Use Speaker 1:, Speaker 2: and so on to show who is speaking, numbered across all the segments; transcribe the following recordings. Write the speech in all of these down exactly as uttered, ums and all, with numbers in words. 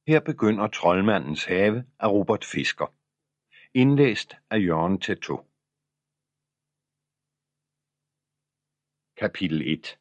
Speaker 1: Her begynder Troldmandens have af Robert Fisker. Indlæst af Jørgen Teytaud. Kapitel et.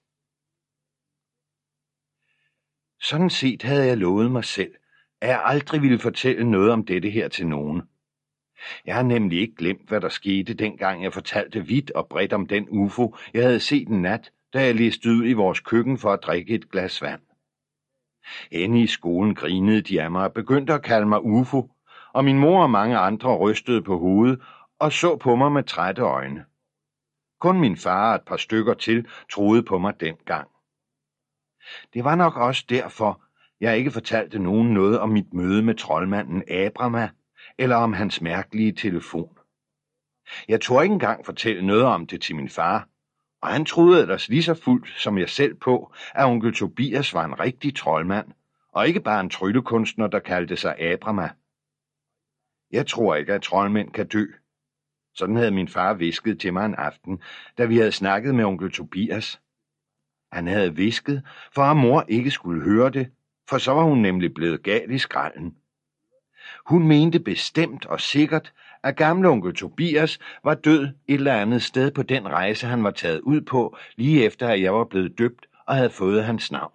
Speaker 1: Sådan set havde jeg lovet mig selv, at jeg aldrig ville fortælle noget om dette her til nogen. Jeg har nemlig ikke glemt, hvad der skete, dengang jeg fortalte vidt og bredt om den U F O, jeg havde set en nat, da jeg læste ud i vores køkken for at drikke et glas vand. Inde i skolen grinede de af mig og begyndte at kalde mig U F O, og min mor og mange andre rystede på hovedet og så på mig med trætte øjne. Kun min far og et par stykker til troede på mig dengang. Det var nok også derfor, jeg ikke fortalte nogen noget om mit møde med troldmanden Abrama, eller om hans mærkelige telefon. Jeg turde ikke engang fortælle noget om det til min far, og han troede ellers lige så fuldt som jeg selv på, at onkel Tobias var en rigtig troldmand, og ikke bare en tryllekunstner, der kaldte sig Abrama. Jeg tror ikke, at troldmænd kan dø. Sådan havde min far hvisket til mig en aften, da vi havde snakket med onkel Tobias. Han havde hvisket, for at mor ikke skulle høre det, for så var hun nemlig blevet gal i skralden. Hun mente bestemt og sikkert, at gamle onkel Tobias var død et eller andet sted på den rejse, han var taget ud på, lige efter at jeg var blevet døbt og havde fået hans navn.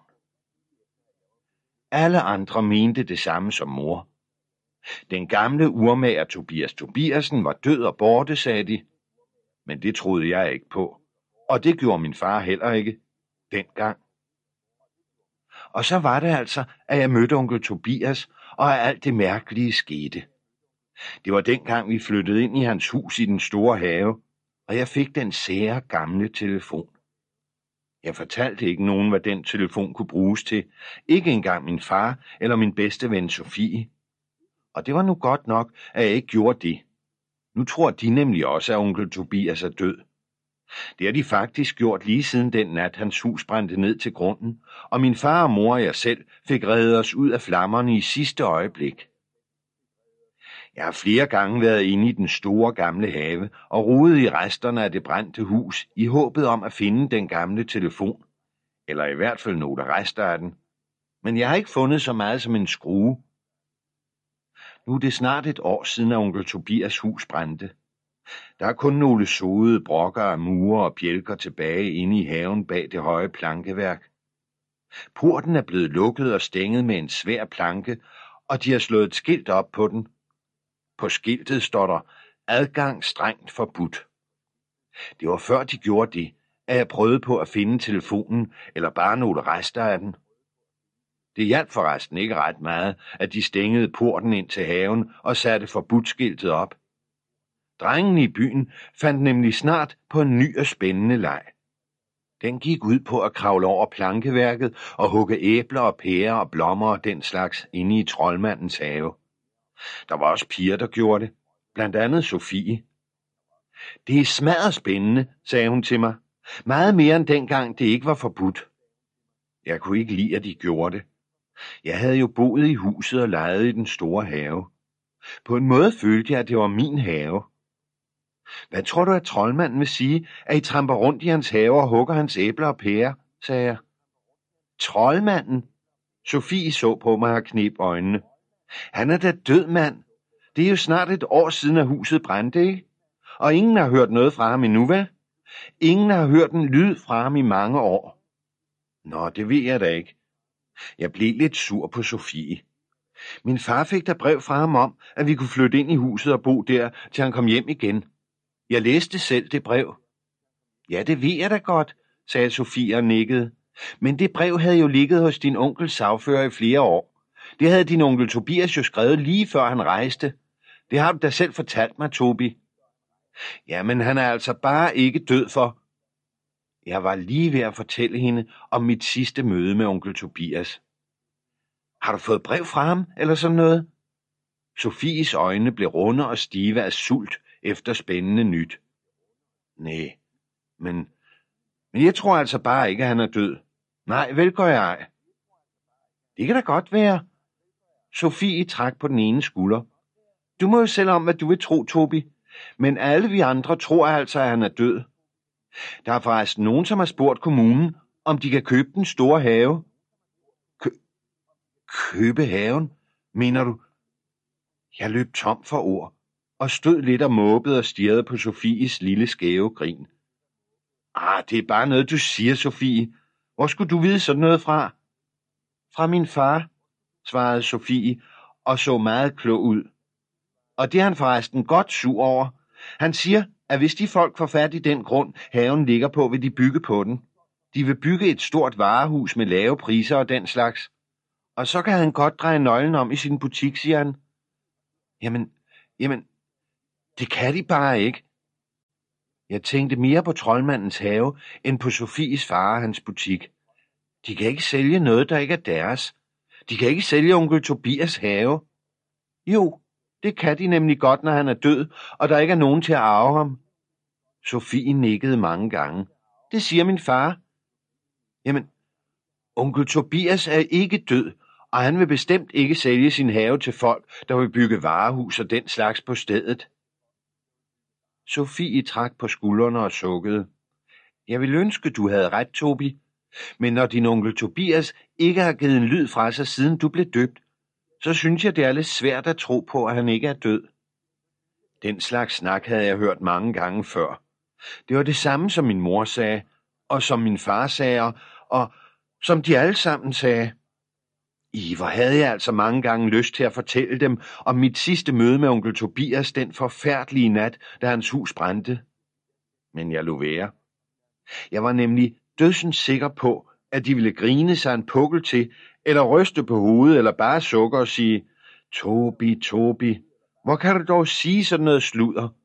Speaker 1: Alle andre mente det samme som mor. Den gamle urmager Tobias Tobiasen var død og borte, sagde de. Men det troede jeg ikke på, og det gjorde min far heller ikke dengang. Og så var det altså, at jeg mødte onkel Tobias, og at alt det mærkelige skete. Det var dengang, vi flyttede ind i hans hus i den store have, og jeg fik den sære gamle telefon. Jeg fortalte ikke nogen, hvad den telefon kunne bruges til, ikke engang min far eller min bedste ven Sofie. Og det var nu godt nok, at jeg ikke gjorde det. Nu tror de nemlig også, at onkel Tobias er død. Det har de faktisk gjort lige siden den nat, hans hus brændte ned til grunden, og min far og mor og jeg selv fik reddet os ud af flammerne i sidste øjeblik. Jeg har flere gange været inde i den store gamle have og rodet i resterne af det brændte hus i håbet om at finde den gamle telefon, eller i hvert fald nogle rester af den. Men jeg har ikke fundet så meget som en skrue. Nu er det snart et år siden, at onkel Tobias hus brændte. Der er kun nogle sodede brokker af mure og bjælker tilbage inde i haven bag det høje plankeværk. Porten er blevet lukket og stænget med en svær planke, og de har slået et skilt op på den. På skiltet står der, adgang strengt forbudt. Det var før de gjorde det, at jeg prøvede på at finde telefonen, eller bare nogle rester af den. Det hjalp forresten ikke ret meget, at de stængede porten ind til haven og satte forbudt-skiltet op. Drengen i byen fandt nemlig snart på en ny og spændende leg. Den gik ud på at kravle over plankeværket og hugge æbler og pærer og blommer og den slags inde i troldmandens have. Der var også piger, der gjorde det, blandt andet Sofie. Det er smadret spændende, sagde hun til mig. Meget mere end dengang det ikke var forbudt. Jeg kunne ikke lide, at de gjorde det. Jeg havde jo boet i huset og leget i den store have. På en måde følte jeg, at det var min have. Hvad tror du, at troldmanden vil sige, at I tramper rundt i hans have og hugger hans æbler og pærer, sagde jeg. Troldmanden? Sofie så på mig og kneb øjnene. Han er da død, mand. Det er jo snart et år siden, at huset brændte, ikke? Og ingen har hørt noget fra ham endnu, vel? Ingen har hørt en lyd fra ham i mange år. Nå, det ved jeg da ikke. Jeg blev lidt sur på Sofie. Min far fik da brev fra ham om, at vi kunne flytte ind i huset og bo der, til han kom hjem igen. Jeg læste selv det brev. Ja, det ved jeg da godt, sagde Sofie og nikkede. Men det brev havde jo ligget hos din onkels sagfører i flere år. Det havde din onkel Tobias jo skrevet lige før han rejste. Det har du da selv fortalt mig, Tobi. Jamen, han er altså bare ikke død for. Jeg var lige ved at fortælle hende om mit sidste møde med onkel Tobias. Har du fået brev fra ham, eller sådan noget? Sofies øjne blev runde og stive af sult efter spændende nyt. Nej, men, men jeg tror altså bare ikke, at han er død. Nej, vel går jeg ej. Det kan da godt være. Sofie trak på den ene skulder. Du må jo selv om, hvad du vil tro, Tobi. Men alle vi andre tror altså, at han er død. Der er forresten nogen, som har spurgt kommunen, om de kan købe den store have. Kø- købe haven? Mener du? Jeg løb tom for ord og stod lidt og måbede og stirrede på Sofies lille skæve grin. Ah, det er bare noget, du siger, Sofie. Hvor skulle du vide sådan noget fra? Fra min far, svarede Sofie og så meget klog ud. Og det er han forresten godt sur over. Han siger, at hvis de folk får fat i den grund, haven ligger på, vil de bygge på den. De vil bygge et stort varehus med lave priser og den slags. Og så kan han godt dreje nøglen om i sin butik, siger han. Jamen, jamen, det kan de bare ikke. Jeg tænkte mere på troldmandens have, end på Sofies far og hans butik. De kan ikke sælge noget, der ikke er deres. De kan ikke sælge onkel Tobias have. Jo, det kan de nemlig godt, når han er død, og der ikke er nogen til at arve ham. Sofie nikkede mange gange. Det siger min far. Jamen, onkel Tobias er ikke død, og han vil bestemt ikke sælge sin have til folk, der vil bygge varehus og den slags på stedet. Sofie trak på skuldrene og sukkede. Jeg vil ønske, du havde ret, Tobi. Men når din onkel Tobias ikke har givet en lyd fra sig, siden du blev døbt, så synes jeg, det er lidt svært at tro på, at han ikke er død. Den slags snak havde jeg hørt mange gange før. Det var det samme, som min mor sagde, og som min far sagde, og som de alle sammen sagde. I, hvor havde jeg altså mange gange lyst til at fortælle dem om mit sidste møde med onkel Tobias den forfærdelige nat, da hans hus brændte. Men jeg lod være. Jeg var nemlig dødsens sikker på, at de ville grine sig en pukkel til, eller ryste på hovedet, eller bare sukke og sige, Tobi, Tobi, hvor kan du dog sige sådan noget sludder?